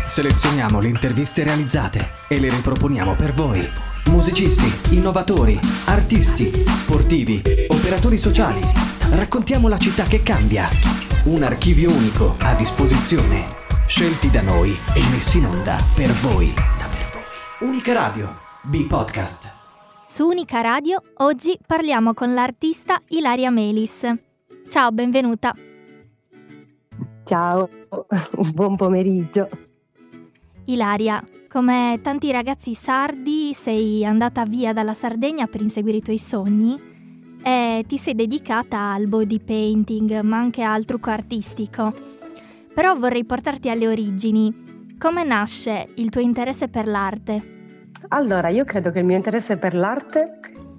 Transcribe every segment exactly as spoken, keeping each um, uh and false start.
Selezioniamo le interviste realizzate e le riproponiamo per voi. Musicisti, innovatori, artisti, sportivi, operatori sociali. Raccontiamo la città che cambia. Un archivio unico a disposizione. Scelti da noi e messi in onda per voi. Unica Radio, B-Podcast. Su Unica Radio oggi parliamo con l'artista Ilaria Melis. Ciao, benvenuta. Ciao, buon pomeriggio. Ilaria, come tanti ragazzi sardi sei andata via dalla Sardegna per inseguire i tuoi sogni e ti sei dedicata al body painting ma anche al trucco artistico. Però vorrei portarti alle origini. Come nasce il tuo interesse per l'arte? Allora, io credo che il mio interesse per l'arte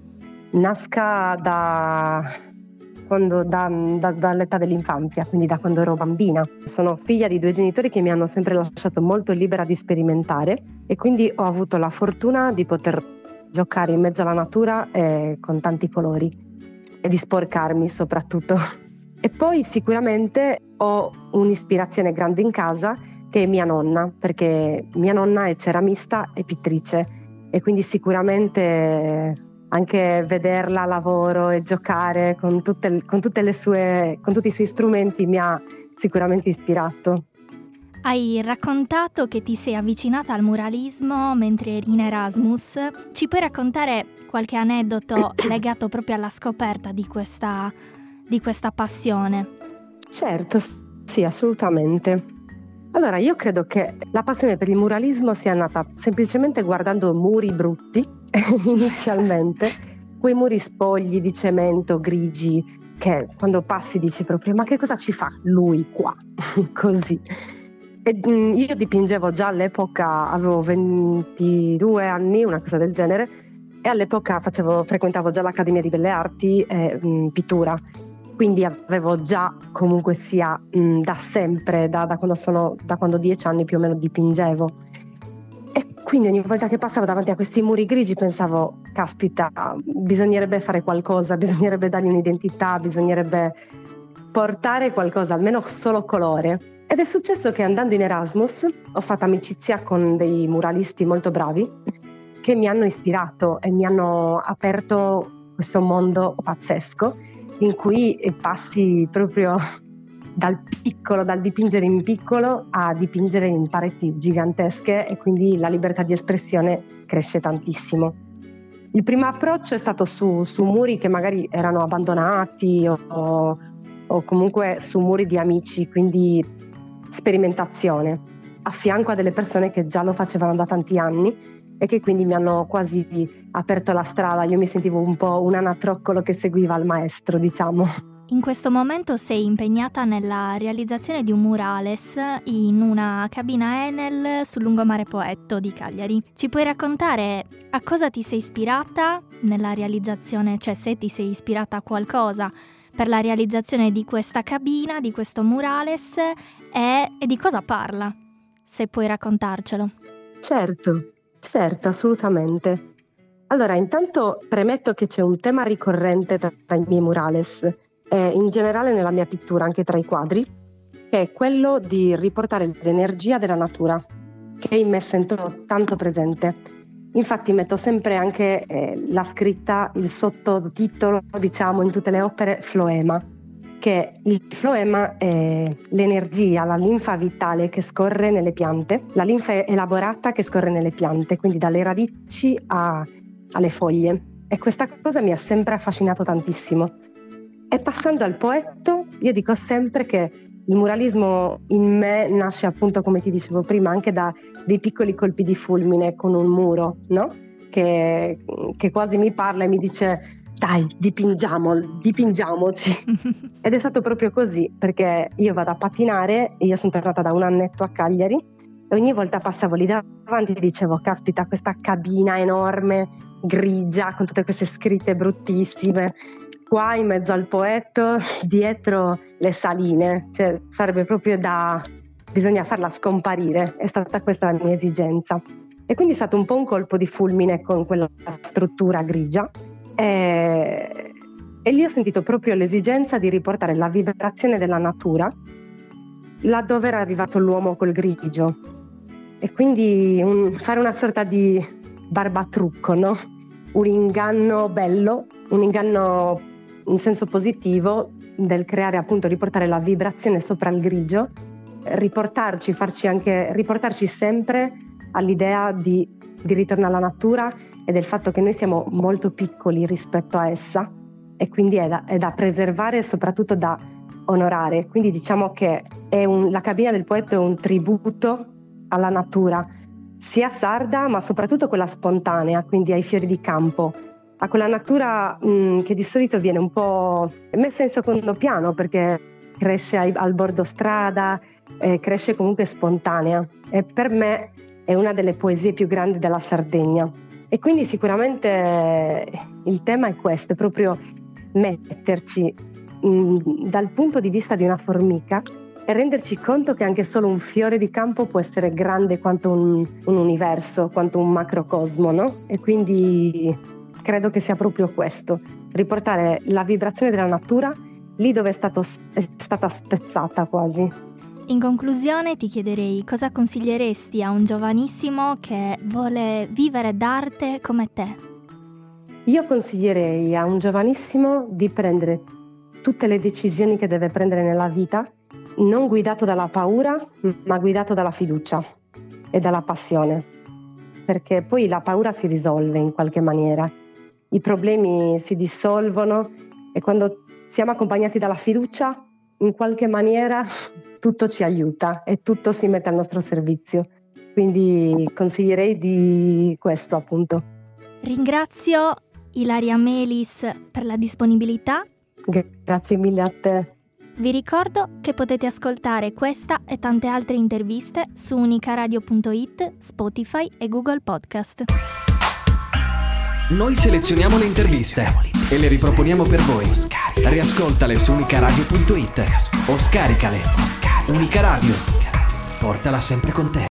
nasca da... Quando, da, da, dall'età dell'infanzia, quindi da quando ero bambina. Sono figlia di due genitori che mi hanno sempre lasciato molto libera di sperimentare e quindi ho avuto la fortuna di poter giocare in mezzo alla natura eh, con tanti colori e di sporcarmi soprattutto. E poi sicuramente ho un'ispirazione grande in casa che è mia nonna, perché mia nonna è ceramista e pittrice e quindi sicuramente anche vederla a lavoro e giocare con tutte, con tutte le sue, con tutti i suoi strumenti mi ha sicuramente ispirato. Hai raccontato che ti sei avvicinata al muralismo mentre eri in Erasmus. Ci puoi raccontare qualche aneddoto legato proprio alla scoperta di questa, di questa passione? Certo, sì, assolutamente. Allora, io credo che la passione per il muralismo sia nata semplicemente guardando muri brutti, inizialmente, quei muri spogli di cemento, grigi, che quando passi dici proprio ma che cosa ci fa lui qua? Così. E, mh, io dipingevo già all'epoca, avevo ventidue anni, una cosa del genere, e all'epoca facevo, frequentavo già l'Accademia di Belle Arti e mh, pittura. Quindi avevo già comunque sia mh, da sempre, da, da quando sono, da quando dieci anni più o meno dipingevo. E quindi ogni volta che passavo davanti a questi muri grigi pensavo, caspita, bisognerebbe fare qualcosa, bisognerebbe dargli un'identità, bisognerebbe portare qualcosa, almeno solo colore. Ed è successo che andando in Erasmus ho fatto amicizia con dei muralisti molto bravi che mi hanno ispirato e mi hanno aperto questo mondo pazzesco in cui passi proprio dal piccolo, dal dipingere in piccolo a dipingere in pareti gigantesche e quindi la libertà di espressione cresce tantissimo. Il primo approccio è stato su, su muri che magari erano abbandonati o, o comunque su muri di amici, quindi sperimentazione, a fianco a delle persone che già lo facevano da tanti anni e che quindi mi hanno quasi aperto la strada. Io mi sentivo un po' un anatroccolo che seguiva il maestro, diciamo. In questo momento sei impegnata nella realizzazione di un murales in una cabina Enel sul lungomare Poetto di Cagliari. Ci puoi raccontare a cosa ti sei ispirata nella realizzazione, cioè se ti sei ispirata a qualcosa per la realizzazione di questa cabina, di questo murales e, e di cosa parla, se puoi raccontarcelo. Certo. Certo, assolutamente. Allora, intanto premetto che c'è un tema ricorrente tra, tra i miei murales e in generale nella mia pittura, anche tra i quadri, che è quello di riportare l'energia della natura, che in me sento tanto presente. Infatti metto sempre anche eh, la scritta, il sottotitolo, diciamo, in tutte le opere, floema, che il floema è l'energia, la linfa vitale che scorre nelle piante, la linfa elaborata che scorre nelle piante, quindi dalle radici a, alle foglie. E questa cosa mi ha sempre affascinato tantissimo. E passando al Poetto, io dico sempre che il muralismo in me nasce appunto, come ti dicevo prima, anche da dei piccoli colpi di fulmine con un muro, no? Che, che quasi mi parla e mi dice dai, dipingiamo, dipingiamoci. Ed è stato proprio così, perché io vado a pattinare e io sono tornata da un annetto a Cagliari e ogni volta passavo lì davanti e dicevo caspita, questa cabina enorme, grigia, con tutte queste scritte bruttissime, qua in mezzo al Poetto, dietro le saline, cioè sarebbe proprio da... bisogna farla scomparire, è stata questa la mia esigenza. E quindi è stato un po' un colpo di fulmine con quella struttura grigia. E, e lì ho sentito proprio l'esigenza di riportare la vibrazione della natura laddove era arrivato l'uomo col grigio. e quindi un, fare una sorta di barbatrucco, no? Un inganno bello, un inganno in senso positivo del creare, appunto, riportare la vibrazione sopra il grigio, riportarci, farci anche, riportarci sempre all'idea di, di ritorno alla natura e del fatto che noi siamo molto piccoli rispetto a essa e quindi è da, è da preservare e soprattutto da onorare. Quindi diciamo che è un, la cabina del poeta è un tributo alla natura, sia sarda ma soprattutto quella spontanea, quindi ai fiori di campo, a quella natura mh, che di solito viene un po' messa in secondo piano perché cresce ai, al bordo strada, eh, cresce comunque spontanea, e per me è una delle poesie più grandi della Sardegna. E quindi sicuramente il tema è questo, è proprio metterci mh, dal punto di vista di una formica e renderci conto che anche solo un fiore di campo può essere grande quanto un, un universo, quanto un macrocosmo, no? E quindi credo che sia proprio questo, riportare la vibrazione della natura lì dove è, stato, è stata spezzata quasi. In conclusione ti chiederei cosa consiglieresti a un giovanissimo che vuole vivere d'arte come te? Io consiglierei a un giovanissimo di prendere tutte le decisioni che deve prendere nella vita, non guidato dalla paura, ma guidato dalla fiducia e dalla passione, perché poi la paura si risolve in qualche maniera, i problemi si dissolvono e quando siamo accompagnati dalla fiducia, in qualche maniera tutto ci aiuta e tutto si mette al nostro servizio. Quindi consiglierei di questo, appunto. Ringrazio Ilaria Melis per la disponibilità. Grazie mille a te. Vi ricordo che potete ascoltare questa e tante altre interviste su unicaradio punto it, Spotify e Google Podcast. Noi selezioniamo le interviste e le riproponiamo per voi. Riascoltale su unicaradio punto it o scaricale. Unica Radio, portala sempre con te.